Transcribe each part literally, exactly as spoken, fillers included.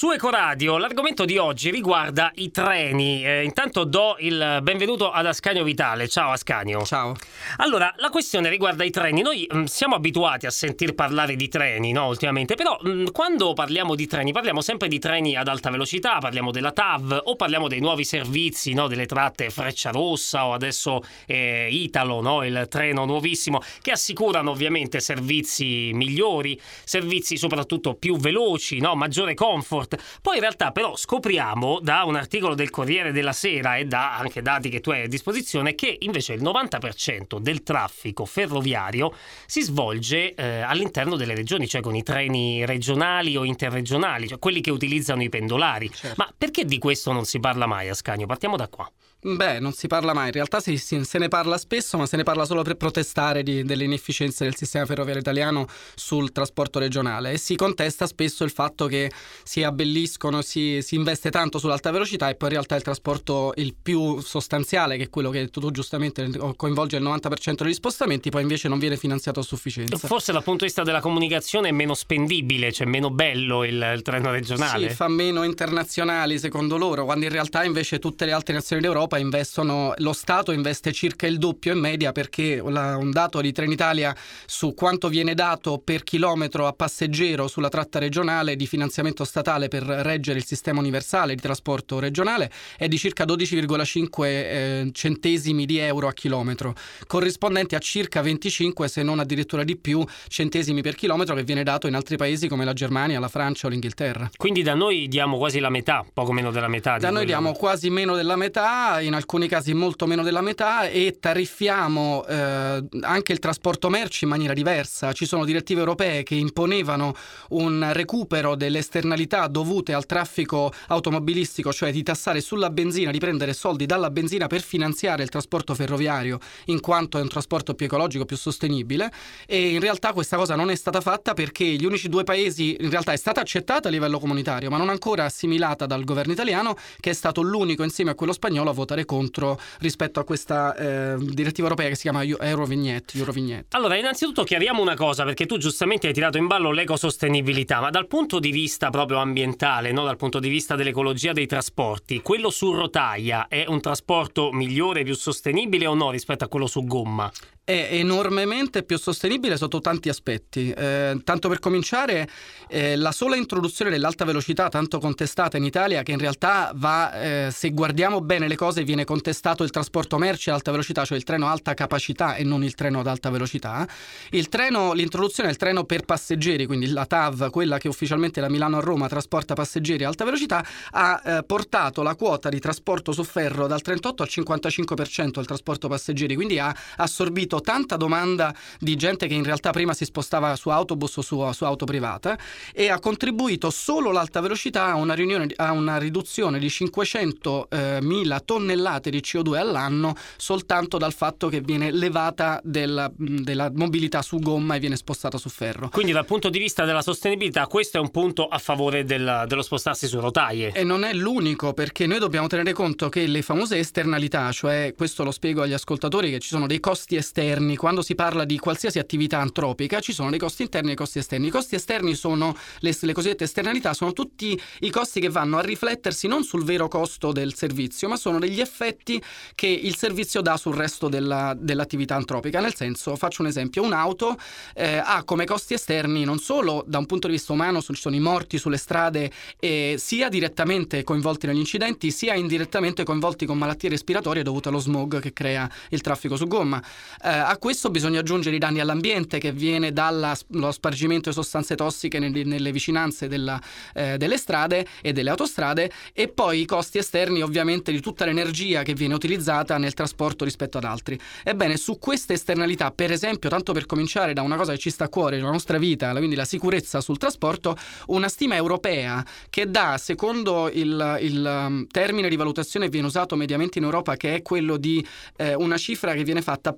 Su Ecoradio l'argomento di oggi riguarda i treni. Eh, intanto do il benvenuto ad Ascanio Vitale. Ciao Ascanio. Ciao. Allora, la questione riguarda i treni. Noi mh, siamo abituati a sentir parlare di treni, no, ultimamente, però mh, quando parliamo di treni parliamo sempre di treni ad alta velocità, parliamo della T A V o parliamo dei nuovi servizi, no, delle tratte Frecciarossa o adesso eh, Italo, no, il treno nuovissimo, che assicurano ovviamente servizi migliori, servizi soprattutto più veloci, no, maggiore comfort. Poi in realtà però scopriamo da un articolo del Corriere della Sera e da anche dati che tu hai a disposizione che invece il novanta per cento del traffico ferroviario si svolge eh, all'interno delle regioni, cioè con i treni regionali o interregionali, cioè quelli che utilizzano i pendolari. Certo. Ma perché di questo non si parla mai, Ascanio? Partiamo da qua. Beh, non si parla mai, in realtà si, si, se ne parla spesso, ma se ne parla solo per protestare di, delle inefficienze del sistema ferroviario italiano sul trasporto regionale, e si contesta spesso il fatto che si abbelliscono, si, si investe tanto sull'alta velocità e poi in realtà il trasporto il più sostanziale, che è quello che tu giustamente coinvolge il novanta per cento degli spostamenti, poi invece non viene finanziato a sufficienza. Forse dal punto di vista della comunicazione è meno spendibile, cioè meno bello il, il treno regionale. Sì, fa meno internazionali secondo loro, quando in realtà invece tutte le altre nazioni d'Europa investono, lo Stato investe circa il doppio in media, perché la, un dato di Trenitalia su quanto viene dato per chilometro a passeggero sulla tratta regionale di finanziamento statale per reggere il sistema universale di trasporto regionale è di circa dodici virgola cinque eh, centesimi di euro a chilometro, corrispondenti a circa venticinque, se non addirittura di più, centesimi per chilometro che viene dato in altri paesi come la Germania, la Francia o l'Inghilterra. Quindi da noi diamo quasi la metà, poco meno della metà. Da noi diamo quasi meno della metà, in alcuni casi molto meno della metà, e tariffiamo eh, anche il trasporto merci in maniera diversa. Ci sono direttive europee che imponevano un recupero delle esternalità dovute al traffico automobilistico, cioè di tassare sulla benzina, di prendere soldi dalla benzina per finanziare il trasporto ferroviario, in quanto è un trasporto più ecologico, più sostenibile, e in realtà questa cosa non è stata fatta perché gli unici due paesi, in realtà è stata accettata a livello comunitario ma non ancora assimilata dal governo italiano, che è stato l'unico insieme a quello spagnolo a votare contro rispetto a questa eh, direttiva europea che si chiama Eurovignette, Eurovignette. Allora, innanzitutto chiariamo una cosa, perché tu giustamente hai tirato in ballo l'ecosostenibilità, ma dal punto di vista proprio ambientale, no? Dal punto di vista dell'ecologia dei trasporti, quello su rotaia è un trasporto migliore, più sostenibile o no rispetto a quello su gomma? È enormemente più sostenibile sotto tanti aspetti. Eh, tanto per cominciare, eh, la sola introduzione dell'alta velocità, tanto contestata in Italia, che in realtà va, eh, se guardiamo bene le cose, viene contestato il trasporto merci ad alta velocità, cioè il treno alta capacità e non il treno ad alta velocità. Il treno, l'introduzione del treno per passeggeri, quindi la T A V, quella che ufficialmente da Milano a Roma trasporta passeggeri a alta velocità, ha eh, portato la quota di trasporto su ferro dal trentotto al cinquantacinque per cento del trasporto passeggeri, quindi ha assorbito tanta domanda di gente che in realtà prima si spostava su autobus o su, su auto privata, e ha contribuito solo l'alta velocità a una, riunione, a una riduzione di cinquecentomila tonnellate di C O due all'anno, soltanto dal fatto che viene levata della, della mobilità su gomma e viene spostata su ferro. Quindi dal punto di vista della sostenibilità questo è un punto a favore del, dello spostarsi su rotaie. E non è l'unico, perché noi dobbiamo tenere conto che le famose esternalità, cioè questo lo spiego agli ascoltatori, che ci sono dei costi esterni. Quando si parla di qualsiasi attività antropica ci sono dei costi interni e dei costi esterni. I costi esterni sono le, le cosiddette esternalità, sono tutti i costi che vanno a riflettersi non sul vero costo del servizio, ma sono degli effetti che il servizio dà sul resto della, dell'attività antropica. Nel senso, faccio un esempio, un'auto eh, ha come costi esterni non solo da un punto di vista umano, ci sono i morti sulle strade, eh, sia direttamente coinvolti negli incidenti sia indirettamente coinvolti con malattie respiratorie dovute allo smog che crea il traffico su gomma. Eh, a questo bisogna aggiungere i danni all'ambiente che viene dallo spargimento di sostanze tossiche nelle, nelle vicinanze della, eh, delle strade e delle autostrade, e poi i costi esterni ovviamente di tutta l'energia che viene utilizzata nel trasporto rispetto ad altri. Ebbene, su queste esternalità, per esempio, tanto per cominciare da una cosa che ci sta a cuore, la nostra vita, quindi la sicurezza sul trasporto, una stima europea che dà, secondo il, il termine di valutazione che viene usato mediamente in Europa, che è quello di eh, una cifra che viene fatta per ogni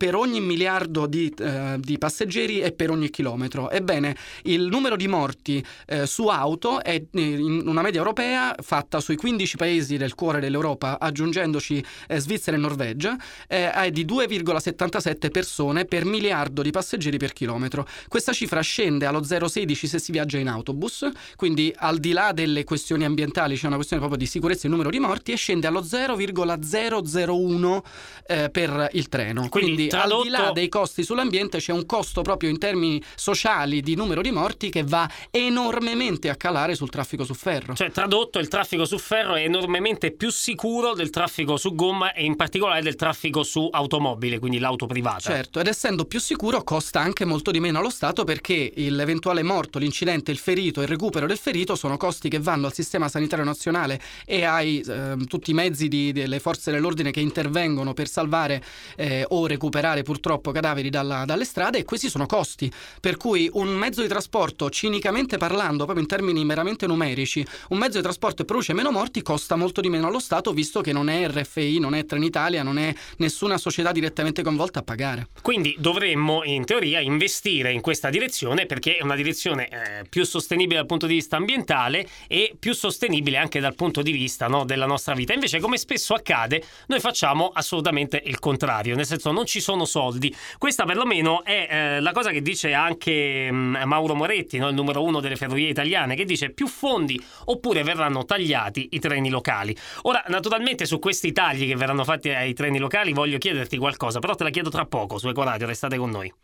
miliardo di, eh, di passeggeri è per ogni chilometro. Ebbene, il numero di morti eh, su auto è in una media europea fatta sui quindici paesi del cuore dell'Europa, aggiungendoci eh, Svizzera e Norvegia, eh, è di due virgola settantasette persone per miliardo di passeggeri per chilometro. Questa cifra scende allo zero virgola sedici se si viaggia in autobus, quindi al di là delle questioni ambientali c'è una questione proprio di sicurezza e numero di morti, e scende allo zero virgola zero zero uno eh, per il treno. Quindi, quindi tradotto... al di là dei costi sull'ambiente c'è un costo proprio in termini sociali di numero di morti che va enormemente a calare sul traffico su ferro. Cioè, tradotto, il traffico su ferro è enormemente più sicuro del traffico su gomma e in particolare del traffico su automobile, quindi l'auto privata. Certo, ed essendo più sicuro costa anche molto di meno allo Stato, perché l'eventuale morto, l'incidente, il ferito e il recupero del ferito sono costi che vanno al sistema sanitario nazionale e ai eh, tutti i mezzi di, delle forze dell'ordine che intervengono per salvare eh, o recuperare purtroppo cadaveri dalla, dalle strade, e questi sono costi. Per cui un mezzo di trasporto, cinicamente parlando, proprio in termini meramente numerici, un mezzo di trasporto che produce meno morti costa molto di meno allo Stato, visto che non è R F I, non è Trenitalia, non è nessuna società direttamente coinvolta a pagare. Quindi dovremmo in teoria investire in questa direzione, perché è una direzione eh, più sostenibile dal punto di vista ambientale e più sostenibile anche dal punto di vista, no, della nostra vita. Invece, come spesso accade, noi facciamo assolutamente il contrario, nel senso non ci sono soldi. Questa perlomeno è eh, la cosa che dice anche mh, Mauro Moretti, no, il numero uno delle ferrovie italiane, che dice più fondi oppure verranno tagliati i treni locali. Ora, naturalmente su questi tagli che verranno fatti ai treni locali voglio chiederti qualcosa, però te la chiedo tra poco su Ecoradio, restate con noi.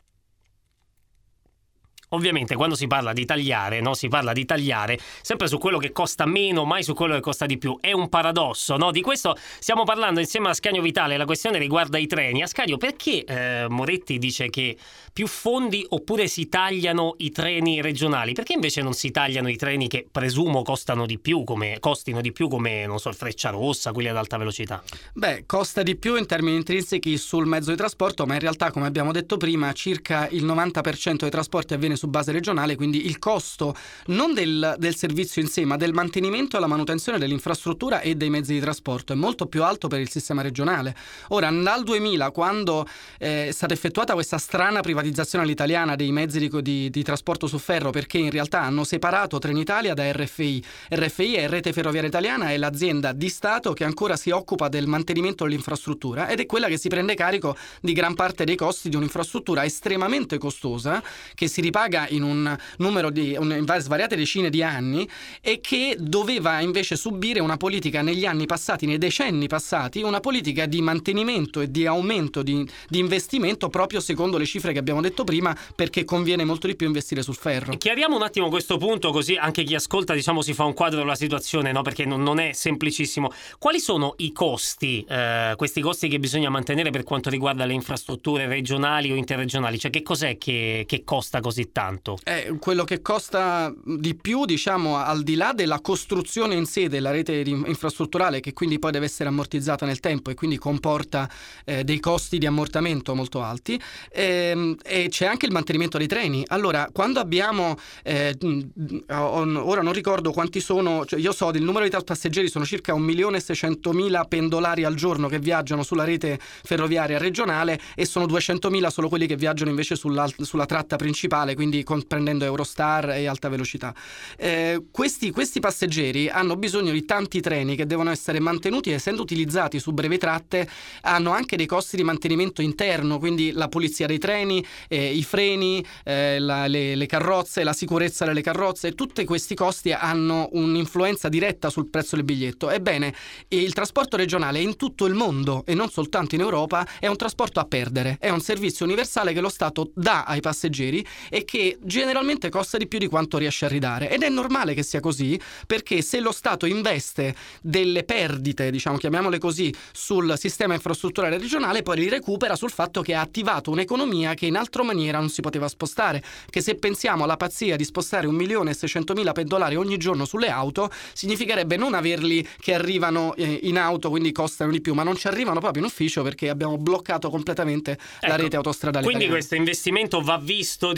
Ovviamente quando si parla di tagliare, no, si parla di tagliare sempre su quello che costa meno, mai su quello che costa di più. È un paradosso, no? Di questo stiamo parlando insieme a Ascanio Vitale. La questione riguarda i treni. Ascanio, perché eh, Moretti dice che più fondi oppure si tagliano i treni regionali? Perché invece non si tagliano i treni che presumo costano di più, come costino di più, come, non so, il Frecciarossa, quelli ad alta velocità? Beh, costa di più in termini intrinseci sul mezzo di trasporto, ma in realtà, come abbiamo detto prima, circa il novanta per cento dei trasporti avviene su base regionale, quindi il costo non del, del servizio in sé, ma del mantenimento e la manutenzione dell'infrastruttura e dei mezzi di trasporto è molto più alto per il sistema regionale. Ora, dal duemila, quando eh, è stata effettuata questa strana privatizzazione all'italiana dei mezzi di, di, di trasporto su ferro, perché in realtà hanno separato Trenitalia da R F I. R F I è Rete Ferroviaria Italiana, è l'azienda di Stato che ancora si occupa del mantenimento dell'infrastruttura ed è quella che si prende carico di gran parte dei costi di un'infrastruttura estremamente costosa che si ripaga in un numero di in svariate decine di anni e che doveva invece subire una politica negli anni passati, nei decenni passati, una politica di mantenimento e di aumento di, di investimento proprio secondo le cifre che abbiamo detto prima, perché conviene molto di più investire sul ferro. Chiariamo un attimo questo punto, così anche chi ascolta, diciamo, si fa un quadro della situazione, no? Perché non, non è semplicissimo. Quali sono i costi, eh, questi costi che bisogna mantenere per quanto riguarda le infrastrutture regionali o interregionali? Cioè, che cos'è che, che costa così tanto? È quello che costa di più, diciamo, al di là della costruzione in sé della rete infrastrutturale, che quindi poi deve essere ammortizzata nel tempo e quindi comporta eh, dei costi di ammortamento molto alti, e, e c'è anche il mantenimento dei treni. Allora, quando abbiamo eh, ora non ricordo quanti sono, cioè io so del numero di passeggeri, sono circa un milione e seicentomila pendolari al giorno che viaggiano sulla rete ferroviaria regionale e sono duecentomila solo quelli che viaggiano invece sulla, sulla tratta principale, quindi comprendendo Eurostar e alta velocità. Eh, questi, questi passeggeri hanno bisogno di tanti treni che devono essere mantenuti, e essendo utilizzati su brevi tratte hanno anche dei costi di mantenimento interno, quindi la pulizia dei treni, eh, i freni, eh, la, le, le carrozze, la sicurezza delle carrozze. Tutti questi costi hanno un'influenza diretta sul prezzo del biglietto. Ebbene, il trasporto regionale in tutto il mondo e non soltanto in Europa è un trasporto a perdere, è un servizio universale che lo Stato dà ai passeggeri e che generalmente costa di più di quanto riesce a ridare, ed è normale che sia così, perché se lo Stato investe delle perdite, diciamo, chiamiamole così, sul sistema infrastrutturale regionale, poi li recupera sul fatto che ha attivato un'economia che in altra maniera non si poteva spostare. Che se pensiamo alla pazzia di spostare un milione e seicentomila pendolari ogni giorno sulle auto, significherebbe non averli che arrivano eh, in auto, quindi costano di più, ma non ci arrivano proprio in ufficio perché abbiamo bloccato completamente ecco, la rete autostradale quindi italiana. Questo investimento va visto, diciamo, a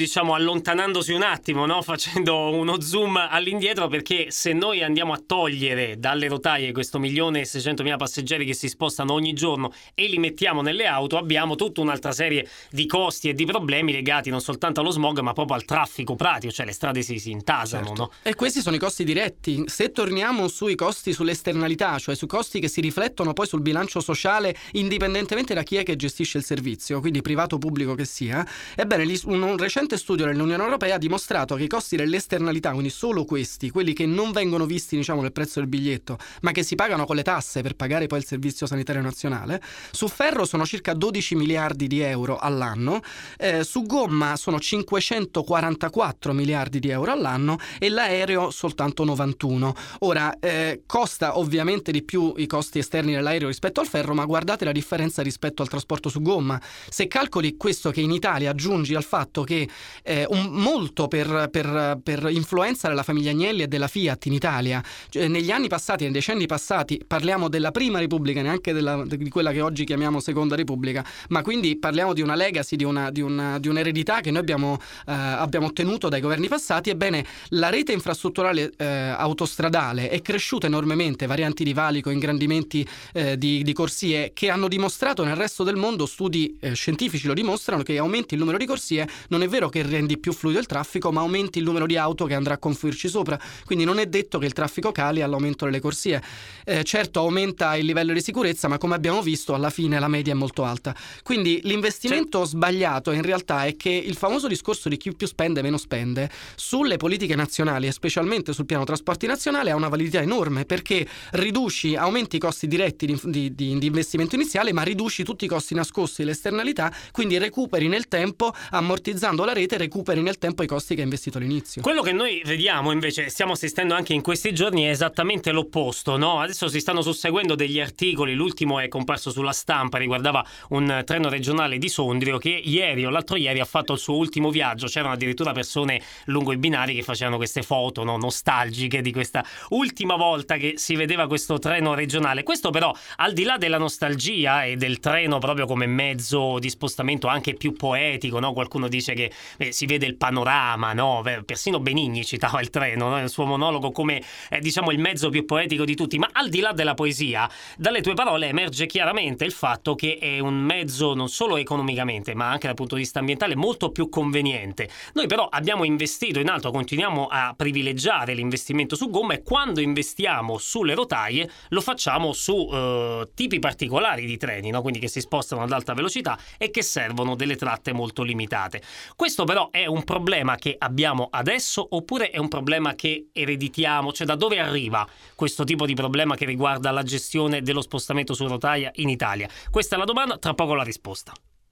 allontanandosi un attimo, no? Facendo uno zoom all'indietro, perché se noi andiamo a togliere dalle rotaie questo milione e seicentomila passeggeri che si spostano ogni giorno e li mettiamo nelle auto, abbiamo tutta un'altra serie di costi e di problemi legati non soltanto allo smog ma proprio al traffico pratico, cioè le strade si, si intasano, certo. no? E questi sono i costi diretti. Se torniamo sui costi sulle esternalità, cioè su costi che si riflettono poi sul bilancio sociale indipendentemente da chi è che gestisce il servizio, quindi privato o pubblico che sia, ebbene un, un recente studio dell'Unione Europea ha dimostrato che i costi delle esternalità, quindi solo questi, quelli che non vengono visti diciamo nel prezzo del biglietto ma che si pagano con le tasse per pagare poi il servizio sanitario nazionale, su ferro sono circa dodici miliardi di euro all'anno, eh, su gomma sono cinquecentoquarantaquattro miliardi di euro all'anno e l'aereo soltanto novantuno. Ora eh, costa ovviamente di più i costi esterni dell'aereo rispetto al ferro, ma guardate la differenza rispetto al trasporto su gomma. Se calcoli questo che in Italia aggiungi al fatto che eh, un, molto per, per, per influenza della famiglia Agnelli e della Fiat in Italia, cioè, negli anni passati, nei decenni passati, parliamo della prima Repubblica, neanche della, di quella che oggi chiamiamo Seconda Repubblica, ma quindi parliamo di una legacy, di, una, di, una, di un'eredità che noi abbiamo, eh, abbiamo ottenuto dai governi passati. Ebbene, la rete infrastrutturale eh, autostradale è cresciuta enormemente, varianti di valico, ingrandimenti eh, di, di corsie, che hanno dimostrato nel resto del mondo, studi eh, scientifici lo dimostrano, che aumenti il numero di corsie, non è vero che rendi più fluido il traffico, ma aumenti il numero di auto che andrà a confluirci sopra, quindi non è detto che il traffico cali all'aumento delle corsie. Eh, certo aumenta il livello di sicurezza, ma come abbiamo visto alla fine la media è molto alta. Quindi l'investimento C'è... sbagliato in realtà è che il famoso discorso di chi più spende meno spende sulle politiche nazionali e specialmente sul piano trasporti nazionale ha una validità enorme, perché riduci, aumenti i costi diretti di, di, di, di investimento iniziale, ma riduci tutti i costi nascosti e le esternalità, quindi recuperi nel tempo, ammortizzando la rete, recuperi nel tempo i costi che hai investito all'inizio. Quello che noi vediamo invece, stiamo assistendo anche in questi giorni, è esattamente l'opposto, no? Adesso si stanno susseguendo degli articoli, l'ultimo è comparso sulla Stampa, riguardava un treno regionale di Sondrio che ieri o l'altro ieri ha fatto il suo ultimo viaggio. C'erano addirittura persone lungo i binari che facevano queste foto, no, nostalgiche di questa ultima volta che si vedeva questo treno regionale. Questo però, al di là della nostalgia e del treno proprio come mezzo di spostamento anche più poetico, no? Qualcuno dice che eh, si vede il panorama, no? Persino Benigni citava il treno, no? Nel suo monologo come eh, diciamo il mezzo più poetico di tutti. Ma al di là della poesia, dalle tue parole emerge chiaramente il fatto che è un mezzo non solo economicamente ma anche dal punto di vista ambientale molto più conveniente. Noi però abbiamo investito in alto, continuiamo a privilegiare l'investimento su gomma, e quando investiamo sulle rotaie lo facciamo su eh, tipi particolari di treni, no? Quindi che si spostano ad alta velocità e che servono delle tratte molto limitate. Questo però è un problema che abbiamo adesso oppure è un problema che ereditiamo? Cioè, da dove arriva questo tipo di problema che riguarda la gestione dello spostamento su rotaia in Italia? Questa è la domanda, tra poco la risposta.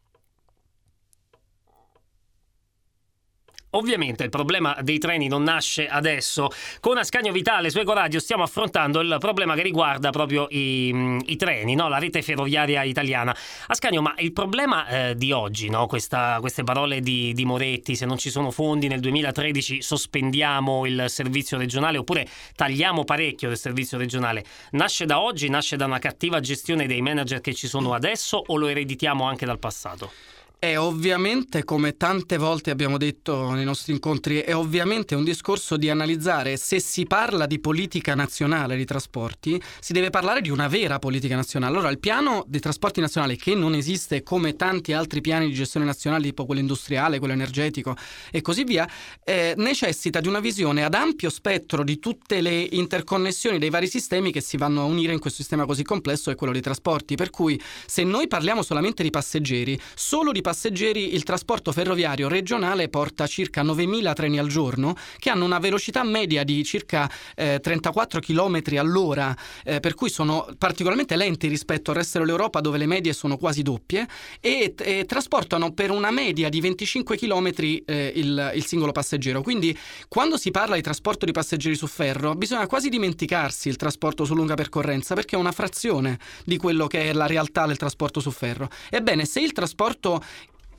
Ovviamente il problema dei treni non nasce adesso. Con Ascanio Vitale su Ecoradio stiamo affrontando il problema che riguarda proprio i, i treni, no? La rete ferroviaria italiana. Ascanio, ma il problema eh, di oggi, no? Questa, queste parole di, di Moretti, se non ci sono fondi nel duemilatredici sospendiamo il servizio regionale oppure tagliamo parecchio del servizio regionale, nasce da oggi, nasce da una cattiva gestione dei manager che ci sono adesso o lo ereditiamo anche dal passato? È ovviamente, come tante volte abbiamo detto nei nostri incontri, è ovviamente un discorso di analizzare, se si parla di politica nazionale di trasporti, si deve parlare di una vera politica nazionale. Allora, il piano dei trasporti nazionali, che non esiste come tanti altri piani di gestione nazionali, tipo quello industriale, quello energetico e così via, eh, necessita di una visione ad ampio spettro di tutte le interconnessioni dei vari sistemi che si vanno a unire in questo sistema così complesso che è quello dei trasporti. Per cui, se noi parliamo solamente di passeggeri, solo di passeggeri il trasporto ferroviario regionale porta circa novemila treni al giorno che hanno una velocità media di circa eh, trentaquattro chilometri all'ora, eh, per cui sono particolarmente lenti rispetto al resto dell'Europa dove le medie sono quasi doppie, e, e trasportano per una media di venticinque chilometri eh, il, il singolo passeggero. Quindi quando si parla di trasporto di passeggeri su ferro bisogna quasi dimenticarsi il trasporto su lunga percorrenza, perché è una frazione di quello che è la realtà del trasporto su ferro. Ebbene, se il trasporto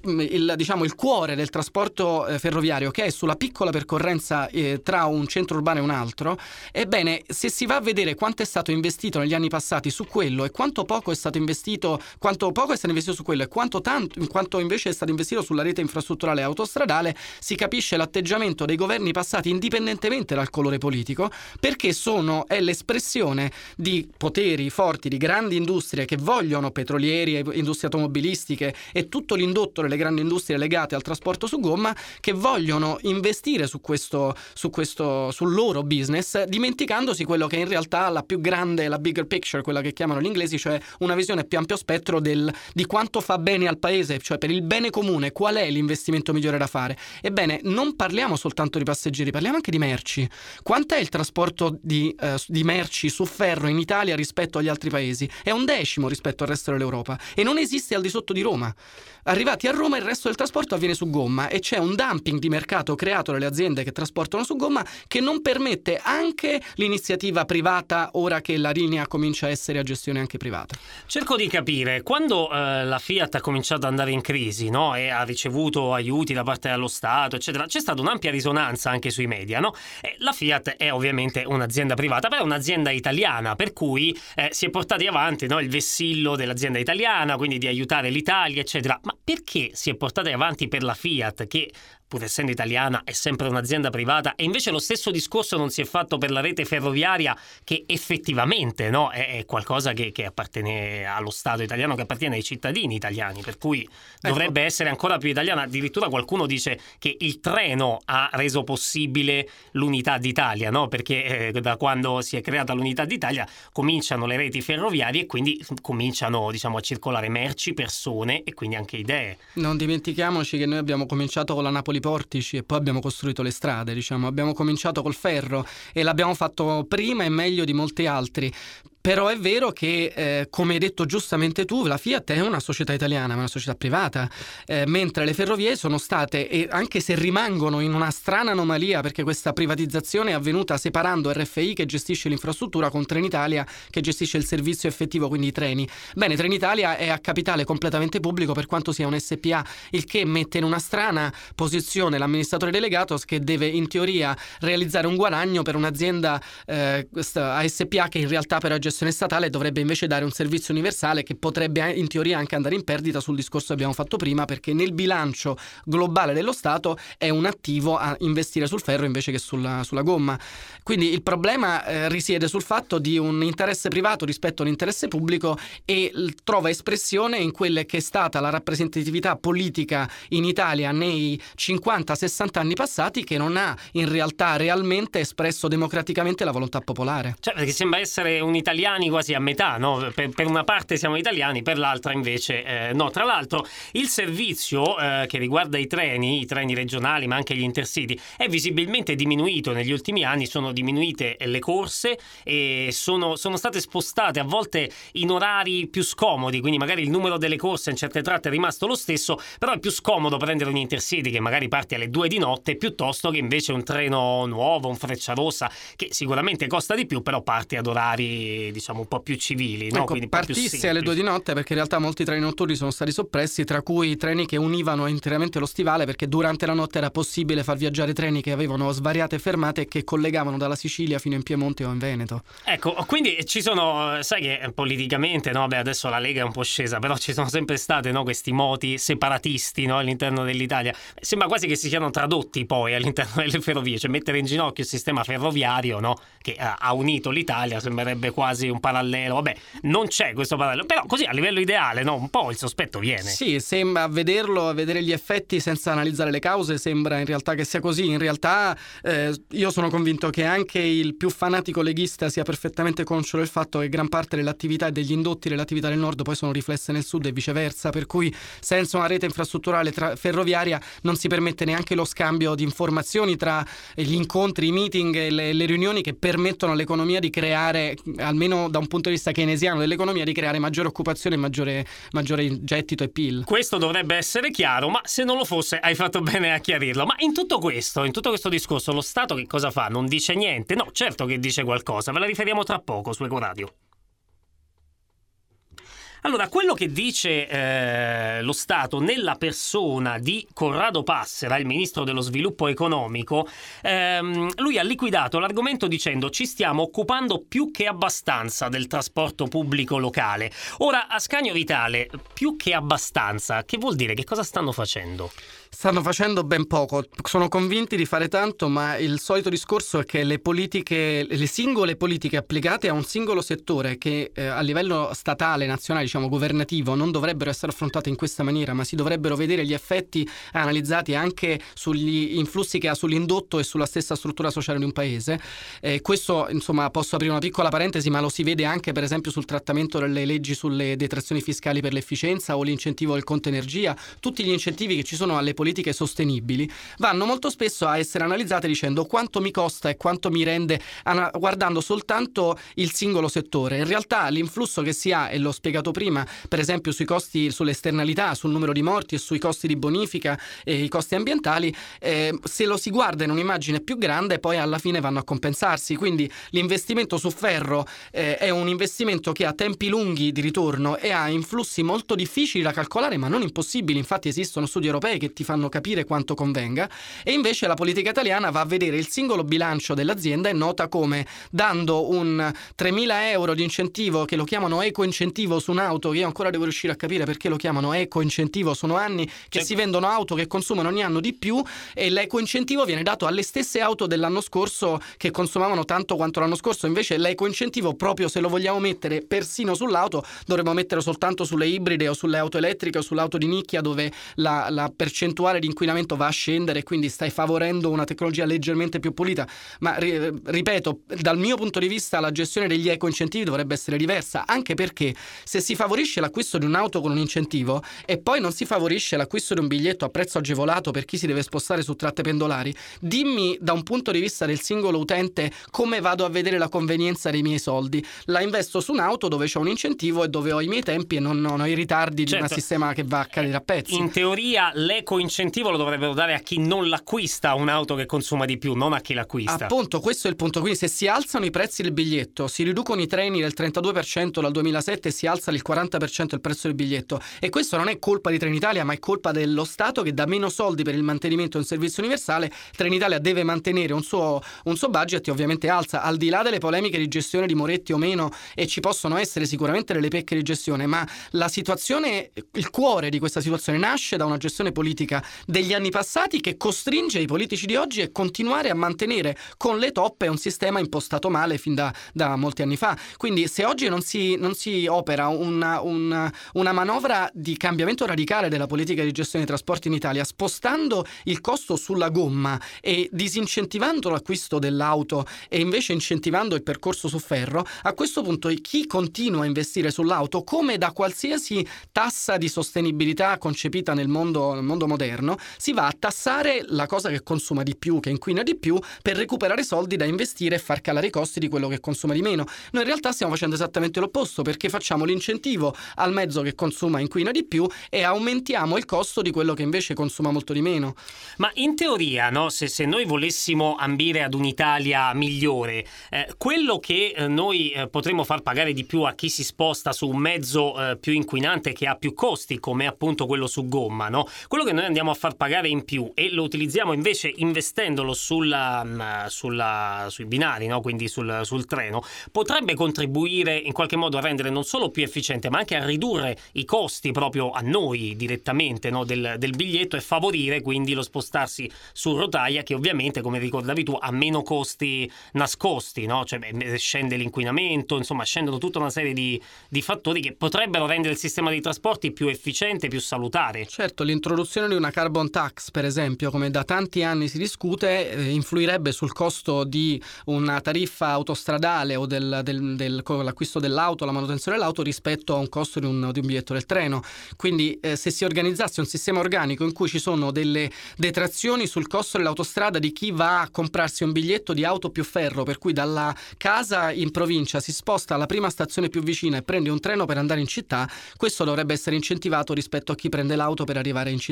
il, diciamo, il cuore del trasporto eh, ferroviario, che è sulla piccola percorrenza eh, tra un centro urbano e un altro, ebbene, se si va a vedere quanto è stato investito negli anni passati su quello e quanto poco è stato investito, quanto poco è stato investito su quello e quanto tanto, quanto invece è stato investito sulla rete infrastrutturale e autostradale, si capisce l'atteggiamento dei governi passati indipendentemente dal colore politico, perché sono è l'espressione di poteri forti, di grandi industrie che vogliono, petrolieri, industrie automobilistiche e tutto l'indotto delle grandi industrie legate al trasporto su gomma, che vogliono investire su questo, su questo, sul loro business, dimenticandosi quello che in realtà la più grande, la bigger picture, quella che chiamano gli inglesi, cioè una visione più ampio spettro del, di quanto fa bene al paese, cioè per il bene comune, qual è l'investimento migliore da fare. Ebbene, non parliamo soltanto di passeggeri, parliamo anche di merci. Quant'è il trasporto di, eh, di merci su ferro in Italia rispetto agli altri paesi? È un decimo rispetto al resto dell'Europa e non esiste al di sotto di Roma. Arrivati a Roma il resto del trasporto avviene su gomma e c'è un dumping di mercato creato dalle aziende che trasportano su gomma che non permette anche l'iniziativa privata ora che la linea comincia a essere a gestione anche privata. Cerco di capire, quando eh, la Fiat ha cominciato ad andare in crisi, no? E ha ricevuto aiuti da parte dello Stato, eccetera, c'è stata un'ampia risonanza anche sui media, no? E la Fiat è ovviamente un'azienda privata, però è un'azienda italiana, per cui eh, si è portati avanti, no, il vessillo dell'azienda italiana, quindi di aiutare l'Italia, eccetera. Ma perché si è portata avanti per la Fiat, che pur essendo italiana è sempre un'azienda privata, e invece lo stesso discorso non si è fatto per la rete ferroviaria, che effettivamente, no, è, è qualcosa che, che appartiene allo Stato italiano, che appartiene ai cittadini italiani, per cui dovrebbe ecco. essere ancora più italiana. Addirittura qualcuno dice che il treno ha reso possibile l'unità d'Italia, no? Perché eh, da quando si è creata l'unità d'Italia cominciano le reti ferroviarie e quindi cominciano, diciamo, a circolare merci, persone e quindi anche idee. Non dimentichiamoci che noi abbiamo cominciato con la Napoli Portici e poi abbiamo costruito le strade, diciamo, abbiamo cominciato col ferro e l'abbiamo fatto prima e meglio di molti altri. Però è vero che, eh, come hai detto giustamente tu, la Fiat è una società italiana, ma è una società privata, eh, mentre le ferrovie sono state, e anche se rimangono in una strana anomalia, perché questa privatizzazione è avvenuta separando R F I, che gestisce l'infrastruttura, con Trenitalia, che gestisce il servizio effettivo, quindi i treni. Bene, Trenitalia è a capitale completamente pubblico, per quanto sia un S P A, il che mette in una strana posizione l'amministratore delegato, che deve in teoria realizzare un guadagno per un'azienda eh, A S P A che in realtà però è gestita statale, dovrebbe invece dare un servizio universale che potrebbe in teoria anche andare in perdita, sul discorso che abbiamo fatto prima, perché nel bilancio globale dello Stato è un attivo a investire sul ferro invece che sulla, sulla gomma. Quindi il problema eh, risiede sul fatto di un interesse privato rispetto all'interesse pubblico e trova espressione in quella che è stata la rappresentatività politica in Italia nei cinquanta sessanta anni passati, che non ha in realtà realmente espresso democraticamente la volontà popolare. Cioè, perché sembra essere un italiano quasi a metà, no? Per, per una parte siamo italiani, per l'altra invece eh, no. Tra l'altro il servizio eh, che riguarda i treni, i treni regionali ma anche gli intercity, è visibilmente diminuito negli ultimi anni. Sono diminuite le corse e sono, sono state spostate a volte in orari più scomodi, quindi magari il numero delle corse in certe tratte è rimasto lo stesso, però è più scomodo prendere un intercity che magari parte alle due di notte piuttosto che invece un treno nuovo, un Frecciarossa, che sicuramente costa di più, però parte ad orari, diciamo, un po' più civili, no? Ecco, Quindi un po' partisse alle due di notte, perché in realtà molti treni notturni sono stati soppressi, tra cui i treni che univano interamente lo stivale, perché durante la notte era possibile far viaggiare treni che avevano svariate fermate e che collegavano dalla Sicilia fino in Piemonte o in Veneto. Ecco, quindi ci sono, sai che politicamente, no, beh, adesso la Lega è un po' scesa, però ci sono sempre state, no, questi moti separatisti, no, all'interno dell'Italia. Sembra quasi che si siano tradotti poi all'interno delle ferrovie, cioè mettere in ginocchio il sistema ferroviario, no, che ha unito l'Italia, sembrerebbe quasi un parallelo. Vabbè, non c'è questo parallelo, però così a livello ideale, no, un po' il sospetto viene. Sì, sembra, a vederlo, a vedere gli effetti senza analizzare le cause, sembra in realtà che sia così. In realtà eh, io sono convinto che anche il più fanatico leghista sia perfettamente conscio del fatto che gran parte dell'attività e degli indotti dell'attività del nord poi sono riflesse nel sud e viceversa, per cui senza una rete infrastrutturale tra- ferroviaria non si permette neanche lo scambio di informazioni tra gli incontri, i meeting e le, le riunioni che permettono all'economia di creare, almeno da un punto di vista keynesiano dell'economia, di creare maggiore occupazione e maggiore, maggiore gettito e P I L. Questo dovrebbe essere chiaro, ma se non lo fosse hai fatto bene a chiarirlo. Ma in tutto questo, in tutto questo discorso, lo Stato che cosa fa? Non dice niente? No, certo che dice qualcosa, ve la riferiamo tra poco su Ecoradio. Allora, quello che dice eh, lo Stato nella persona di Corrado Passera, il ministro dello sviluppo economico, ehm, lui ha liquidato l'argomento dicendo: ci stiamo occupando più che abbastanza del trasporto pubblico locale. Ora, Ascanio Vitale, più che abbastanza, che vuol dire? Che cosa stanno facendo? Stanno facendo ben poco, sono convinti di fare tanto, ma il solito discorso è che le politiche, le singole politiche applicate a un singolo settore che eh, a livello statale, nazionale, diciamo governativo, non dovrebbero essere affrontate in questa maniera, ma si dovrebbero vedere gli effetti analizzati anche sugli influssi che ha sull'indotto e sulla stessa struttura sociale di un paese. Eh, questo, insomma, posso aprire una piccola parentesi, ma lo si vede anche per esempio sul trattamento delle leggi sulle detrazioni fiscali per l'efficienza o l'incentivo del conto energia. Tutti gli incentivi che ci sono alle politiche sostenibili vanno molto spesso a essere analizzate dicendo quanto mi costa e quanto mi rende, guardando soltanto il singolo settore. In realtà l'influsso che si ha, e l'ho spiegato prima, per esempio sui costi, sulle esternalità, sul numero di morti e sui costi di bonifica e i costi ambientali, eh, se lo si guarda in un'immagine più grande poi alla fine vanno a compensarsi. Quindi l'investimento su ferro eh, è un investimento che ha tempi lunghi di ritorno e ha influssi molto difficili da calcolare, ma non impossibili. Infatti esistono studi europei che ti fanno capire quanto convenga, e invece la politica italiana va a vedere il singolo bilancio dell'azienda. È nota come dando un tremila euro di incentivo, che lo chiamano eco-incentivo su un'auto, che io ancora devo riuscire a capire perché lo chiamano eco-incentivo. Sono anni che si vendono auto che consumano ogni anno di più, e l'eco-incentivo viene dato alle stesse auto dell'anno scorso che consumavano tanto quanto l'anno scorso. Invece l'eco-incentivo, proprio se lo vogliamo mettere persino sull'auto, dovremmo mettere soltanto sulle ibride o sulle auto elettriche o sull'auto di nicchia, dove la, la percentuale di inquinamento va a scendere, quindi stai favorendo una tecnologia leggermente più pulita. Ma ripeto, dal mio punto di vista la gestione degli eco-incentivi dovrebbe essere diversa, anche perché se si favorisce l'acquisto di un'auto con un incentivo e poi non si favorisce l'acquisto di un biglietto a prezzo agevolato per chi si deve spostare su tratte pendolari, dimmi da un punto di vista del singolo utente come vado a vedere la convenienza dei miei soldi. La investo su un'auto dove c'è un incentivo e dove ho i miei tempi e non, non ho i ritardi certo. di un sistema che va a cadere a pezzi. In teoria l'eco-incentivo lo dovrebbero dare a chi non l'acquista un'auto che consuma di più, non a chi l'acquista. Appunto, questo è il punto. Quindi se si alzano i prezzi del biglietto, si riducono i treni del trentadue per cento dal duemilasette e si alza del quaranta per cento il prezzo del biglietto, e questo non è colpa di Trenitalia, ma è colpa dello Stato che dà meno soldi per il mantenimento di un servizio universale. Trenitalia deve mantenere un suo, un suo budget e ovviamente alza, al di là delle polemiche di gestione di Moretti o meno, e ci possono essere sicuramente delle pecche di gestione, ma la situazione, il cuore di questa situazione nasce da una gestione politica degli anni passati che costringe i politici di oggi a continuare a mantenere con le toppe un sistema impostato male fin da, da molti anni fa. Quindi se oggi non si, non si opera una, una, una manovra di cambiamento radicale della politica di gestione dei trasporti in Italia, spostando il costo sulla gomma e disincentivando l'acquisto dell'auto e invece incentivando il percorso su ferro, a questo punto chi continua a investire sull'auto, come da qualsiasi tassa di sostenibilità concepita nel mondo, nel mondo moderno, si va a tassare la cosa che consuma di più, che inquina di più, per recuperare soldi da investire e far calare i costi di quello che consuma di meno. Noi in realtà stiamo facendo esattamente l'opposto, perché facciamo l'incentivo al mezzo che consuma e inquina di più e aumentiamo il costo di quello che invece consuma molto di meno. Ma in teoria, no, se, se noi volessimo ambire ad un'Italia migliore, eh, quello che eh, noi eh, potremmo far pagare di più a chi si sposta su un mezzo eh, più inquinante, che ha più costi, come appunto quello su gomma, no? Quello che noi andiamo a far pagare in più e lo utilizziamo invece investendolo sulla, sulla, sui binari, no? Quindi sul, sul treno, potrebbe contribuire in qualche modo a rendere non solo più efficiente, ma anche a ridurre i costi proprio a noi direttamente, no? del, del biglietto, e favorire quindi lo spostarsi su rotaia, che ovviamente, come ricordavi tu, ha meno costi nascosti, no? Cioè beh, scende l'inquinamento, insomma scendono tutta una serie di, di fattori che potrebbero rendere il sistema dei trasporti più efficiente, più salutare. Certo, l'introduzione di una carbon tax, per esempio, come da tanti anni si discute, eh, influirebbe sul costo di una tariffa autostradale o del, del, del, l'acquisto dell'auto, la manutenzione dell'auto, rispetto a un costo di un, di un biglietto del treno. Quindi eh, se si organizzasse un sistema organico in cui ci sono delle detrazioni sul costo dell'autostrada di chi va a comprarsi un biglietto di auto più ferro, per cui dalla casa in provincia si sposta alla prima stazione più vicina e prende un treno per andare in città, questo dovrebbe essere incentivato rispetto a chi prende l'auto per arrivare in città vera e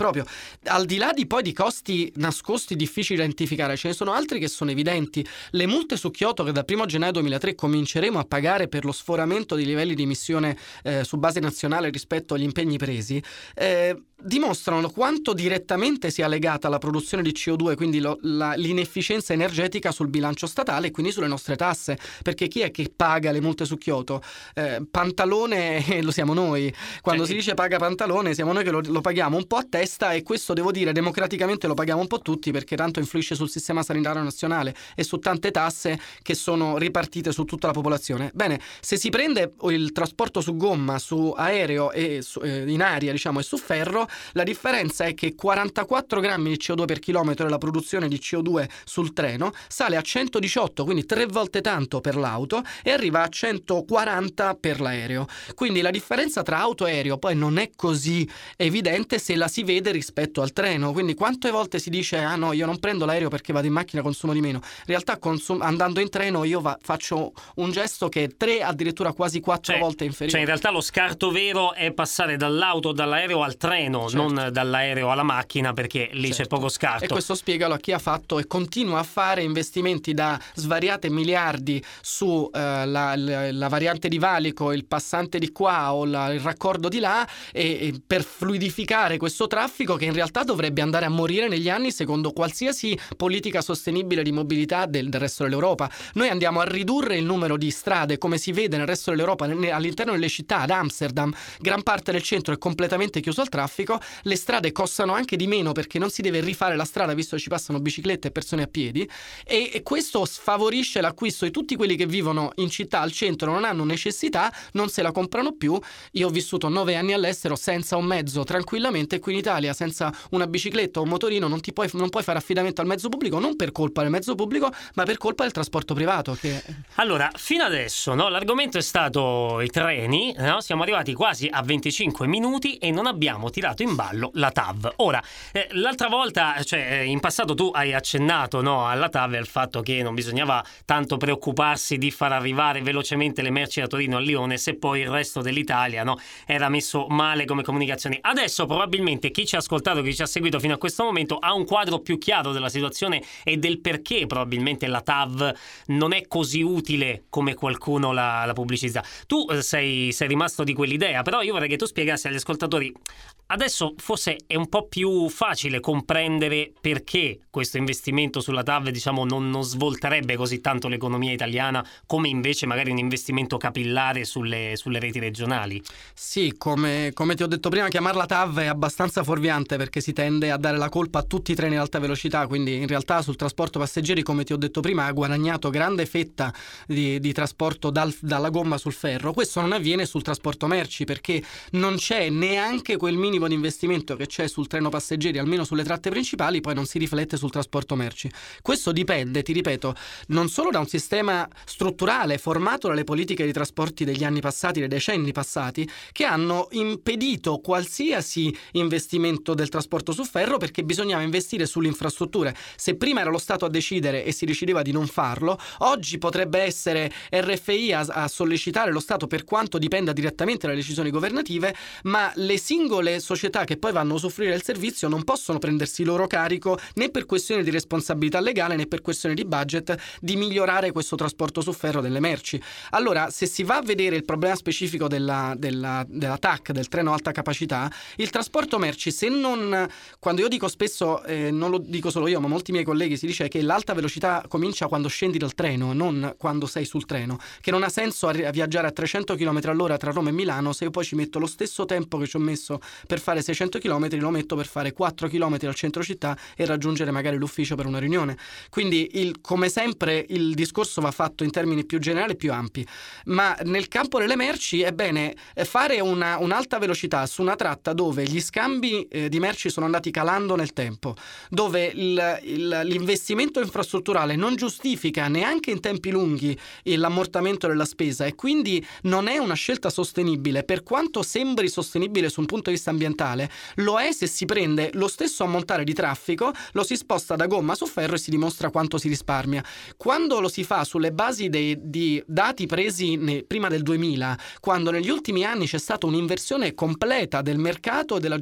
proprio. Al di là di poi di costi nascosti difficili da identificare, ce ne sono altri che sono evidenti. Le multe su Kyoto, che dal primo gennaio duemilatré cominceremo a pagare per lo sforamento di livelli di emissione eh, su base nazionale rispetto agli impegni presi, eh, dimostrano quanto direttamente sia legata la produzione di C O due, quindi lo, la, l'inefficienza energetica sul bilancio statale e quindi sulle nostre tasse, perché chi è che paga le multe su Kyoto? Eh, Pantalone lo siamo noi. Quando cioè, si dice paga Pantalone siamo noi che lo, lo paghiamo un po' a testa, e questo devo dire democraticamente lo paghiamo un po' tutti, perché tanto influisce sul sistema sanitario nazionale e su tante tasse che sono ripartite su tutta la popolazione. Bene, se si prende il trasporto su gomma, su aereo e su, eh, in aria, diciamo, e su ferro, la differenza è che quarantaquattro grammi di C O due per chilometro della produzione di C O due sul treno sale a centodiciotto, quindi tre volte tanto per l'auto, e arriva a centoquaranta per l'aereo. Quindi la differenza tra auto e aereo poi non è così evidente se la si vede rispetto al treno. Quindi quante volte si dice ah no, io non prendo l'aereo perché vado in macchina, consumo di meno. In realtà consum- andando in treno io va- faccio un gesto che è tre, addirittura quasi quattro cioè, volte inferiore. Cioè in realtà lo scarto vero è passare dall'auto, dall'aereo al treno, certo, non dall'aereo alla macchina, perché lì certo, c'è poco scarto. E questo spiegalo a chi ha fatto e continua a fare investimenti da svariate miliardi su eh, la, la, la variante di valico, il passante di qua o la, il raccordo di là, e, e per fluidificare questo traffico che in realtà dovrebbe andare a morire negli anni secondo qualsiasi politica sostenibile di mobilità del, del resto dell'Europa. Noi andiamo a ridurre il numero di strade, come si vede nel resto dell'Europa, all'interno delle città. Ad Amsterdam gran parte del centro è completamente chiuso al traffico, le strade costano anche di meno perché non si deve rifare la strada visto che ci passano biciclette e persone a piedi, e, e questo sfavorisce l'acquisto di tutti quelli che vivono in città al centro, non hanno necessità, non se la comprano più. Io ho vissuto nove anni all'estero senza un mezzo tranquillamente, e qui in Italia senza una bicicletta o un motorino non, ti puoi, non puoi fare affidamento al mezzo pubblico, non per colpa del mezzo pubblico ma per colpa del trasporto privato che... Allora, fino adesso, no, l'argomento è stato i treni, no? Siamo arrivati quasi a venticinque minuti e non abbiamo tirato in ballo la T A V. Ora, eh, l'altra volta, cioè in passato tu hai accennato, no, alla T A V e al fatto che non bisognava tanto preoccuparsi di far arrivare velocemente le merci da Torino a Lione se poi il resto dell'Italia, no, era messo male come comunicazioni. Adesso probabilmente chi ci ha ascoltato, chi ci ha seguito fino a questo momento ha un quadro più chiaro della situazione e del perché probabilmente la T A V non è così utile come qualcuno la, la pubblicizza. Tu eh, sei, sei rimasto di quell'idea, però io vorrei che tu spiegassi agli ascoltatori. Adesso forse è un po' più facile comprendere perché questo investimento sulla T A V, diciamo, non, non svolterebbe così tanto l'economia italiana come invece magari un investimento capillare sulle, sulle reti regionali. Sì, come, come ti ho detto prima, chiamarla T A V è abbastanza fuorviante perché si tende a dare la colpa a tutti i treni ad alta velocità, quindi in realtà sul trasporto passeggeri, come ti ho detto prima, ha guadagnato grande fetta di, di trasporto dal, dalla gomma sul ferro. Questo non avviene sul trasporto merci perché non c'è neanche quel minimo di investimento che c'è sul treno passeggeri, almeno sulle tratte principali, poi non si riflette sul trasporto merci. Questo dipende, ti ripeto, non solo da un sistema strutturale formato dalle politiche di trasporti degli anni passati, dei decenni passati, che hanno impedito qualsiasi investimento del trasporto su ferro perché bisognava investire sulle infrastrutture. Se prima era lo Stato a decidere e si decideva di non farlo, oggi potrebbe essere R F I a, a sollecitare lo Stato, per quanto dipenda direttamente dalle decisioni governative, ma le singole società che poi vanno a usufruire del servizio non possono prendersi il loro carico, né per questioni di responsabilità legale né per questioni di budget, di migliorare questo trasporto su ferro delle merci. Allora, se si va a vedere il problema specifico della, della, della T A C, del treno alta capacità, il trasporto merci, se non, quando io dico spesso, eh, non lo dico solo io ma molti miei colleghi, si dice che l'alta velocità comincia quando scendi dal treno, non quando sei sul treno, che non ha senso a, a viaggiare a trecento chilometri all'ora tra Roma e Milano se io poi ci metto lo stesso tempo che ci ho messo per fare seicento chilometri, lo metto per fare quattro chilometri al centro città e raggiungere magari l'ufficio per una riunione. Quindi il, come sempre il discorso va fatto in termini più generali e più ampi, ma nel campo delle merci è bene fare una, un'alta velocità su una tratta dove gli scambi eh, di merci sono andati calando nel tempo, dove il, il, l'investimento infrastrutturale non giustifica neanche in tempi lunghi l'ammortamento della spesa e quindi non è una scelta sostenibile. Per quanto sembri sostenibile su un punto di vista ambientale, lo è se si prende lo stesso ammontare di traffico, lo si sposta da gomma su ferro e si dimostra quanto si risparmia. Quando lo si fa sulle basi dei, di dati presi ne, prima del duemila, quando negli ultimi anni c'è stata un'inversione completa del mercato e della gestione del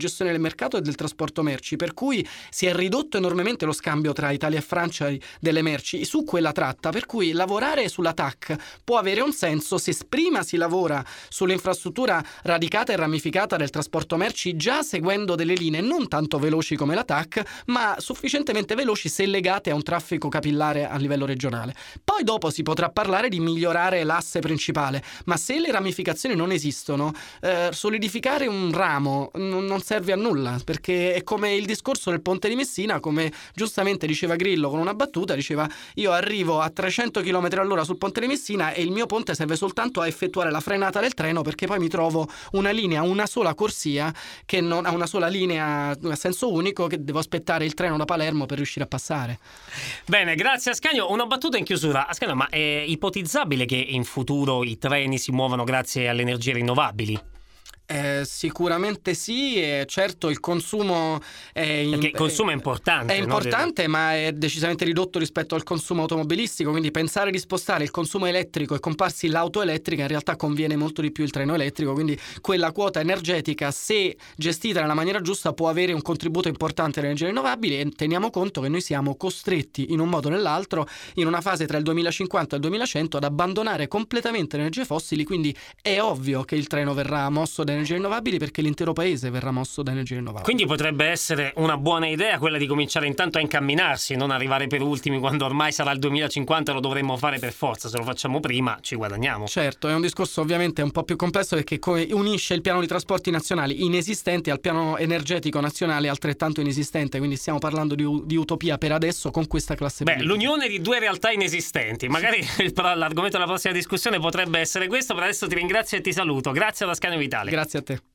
mercato e del trasporto merci, per cui si è ridotto enormemente lo scambio tra Italia e Francia delle merci su quella tratta, per cui lavorare sulla T A C può avere un senso se prima si lavora sull'infrastruttura radicata e ramificata del trasporto merci, già seguendo delle linee non tanto veloci come la T A C, ma sufficientemente veloci se legate a un traffico capillare a livello regionale. Poi dopo si potrà parlare di migliorare l'asse principale, ma se le ramificazioni non esistono, eh, solidificare un ramo n- non serve a nulla, perché è come il discorso del ponte di Messina, come giustamente diceva Grillo con una battuta, diceva: io arrivo a trecento chilometri all'ora sul ponte di Messina e il mio ponte serve soltanto a effettuare la frenata del treno, perché poi mi trovo una linea, una sola corsia, che non ha una sola linea a senso unico, che devo aspettare il treno da Palermo per riuscire a passare. Bene, grazie Ascanio. Una battuta in chiusura. Ascanio, ma è ipotizzabile che in futuro i treni si muovano grazie alle energie rinnovabili? Eh, sicuramente sì, e certo il consumo è, Perché il consumo è importante. È importante, no? Ma è decisamente ridotto rispetto al consumo automobilistico, quindi pensare di spostare il consumo elettrico e comparsi l'auto elettrica in realtà conviene molto di più il treno elettrico, quindi quella quota energetica, se gestita nella maniera giusta, può avere un contributo importante alle energie rinnovabili. E teniamo conto che noi siamo costretti in un modo o nell'altro, in una fase tra il duemilacinquanta e il duemilacento, ad abbandonare completamente le energie fossili, quindi è ovvio che il treno verrà mosso da energie rinnovabili, perché l'intero paese verrà mosso da energie rinnovabili. Quindi potrebbe essere una buona idea quella di cominciare intanto a incamminarsi, non arrivare per ultimi quando ormai sarà il duemilacinquanta, lo dovremmo fare per forza. Se lo facciamo prima ci guadagniamo. Certo, è un discorso ovviamente un po' più complesso, perché unisce il piano di trasporti nazionali inesistente al piano energetico nazionale altrettanto inesistente, quindi stiamo parlando di, di utopia per adesso con questa classe Beh, politica. L'unione di due realtà inesistenti. Magari il, l'argomento della prossima discussione potrebbe essere questo. Per adesso ti ringrazio e ti saluto. Grazie ad Ascanio Vitale. Grazie a te.